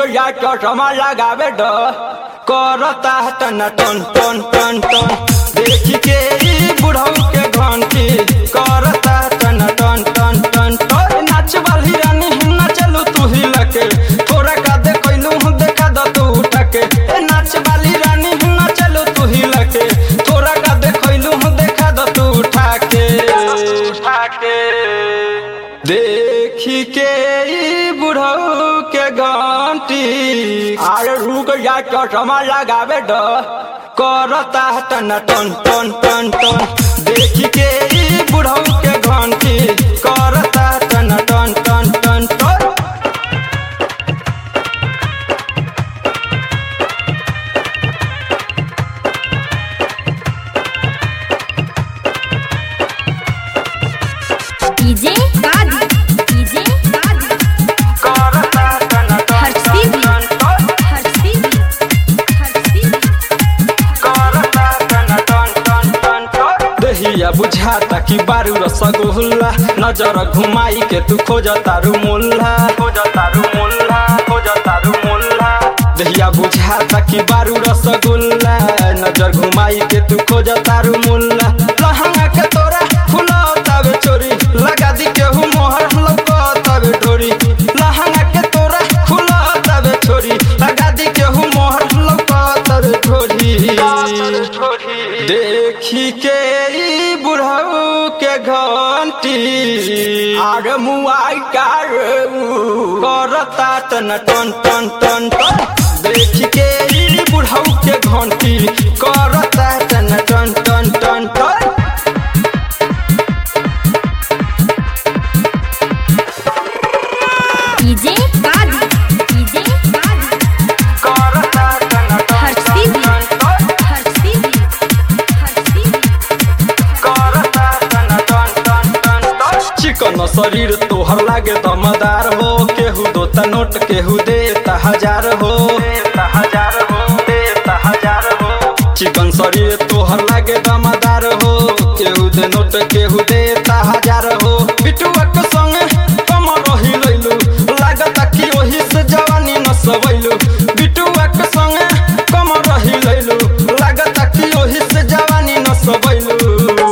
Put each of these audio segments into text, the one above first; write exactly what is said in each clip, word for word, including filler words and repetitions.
या चश्मा लगावे ड करता टन टन टन टन टन देख के ई बुढ़ऊ के घंटी करता टन टन टन टन टन नाच वाली रानी न चलू तू ही लके थोड़ा का दे कोइलू देखा द तू उठके नाच वाली रानी न चलू तू ही लके थोड़ा का दे कोइलू देखा द तू उठाके उठाके देखी के ई बुढ़ऊ के घंटी आरे रुक या चश्मा लगावे ड करता टन टन टन टन टन देख के ई बुढ़ऊ के घंटी करता टन टन टन टन टन डीजे गादी डीजे गादी करता टन हर टन सीधी टन टन हर सीधी हर सीधी करता टन टन टन टन टन दहिया बुझाता कि बारू रसगुल्ला नजर घुमाई के तू खोज तारू मुल्ला खोज तारू मुल्ला खोज तारू मुल्ला दहिया बुझाता कि बारू रसगुल्ला नजर घुमाई के तू खोज तारू मुल्ला लहंगा के तोरा फुला तब चोरी लगा दी केहू मोहर लौका तब ढोरी लहंगा के तोरा फुला तब छोरी लगा दी केहू मोहर लौका तब ढोरी देखी के ई बुढ़ऊ के घंटी आगे मुआई करता टन टन टन टन टन देख के ई बुढ़ऊ के घंटी करता टन टन टन टन टन डीजे गादी डीजे गादी करता टन हर टन सीधी टन टन हर सीधी हर सीधी करता टन टन टन टन टन चिकन शरीर तोहर लागे दमदार हो केहू दोता नोट केहू देता हजार हो देता हजार हो देता हजार हो चिकन शरीर तोहर लागे दमदार हो केहू दे नोट केहू देता हजार हो बिटुआ के संगे कम रही लैलू लागत कि ओही से जवानी न सबैलू बिटुआ के संगे कम रही लैलू लागत कि ओही से जवानी न सबैलू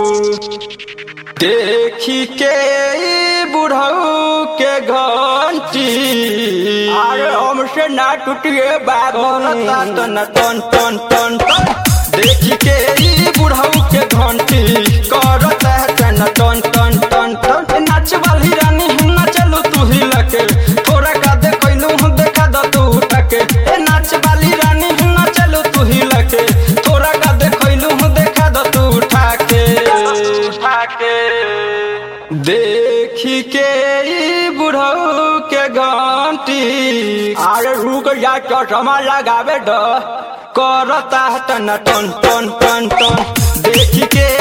देखी के ई बुढ़ऊ के घंटी अरे हमसे ना टूटिए बात टन टन टन टन टन देखी के ई बुढ़ऊ के घंटी करता टन टन टन टन टन नाच वाली रानी न चलू तू ही लके थोड़ा का दे कोइलू देखा द तू उठके नाच वाली रानी न चलू तू ही लके थोड़ा का दे कोइलू देखा द तू उठाके उठाके देखी के ई बुढ़ऊ के घंटी आरे रुक या चश्मा लगावे ड करता टन टन टन टन टन देखी के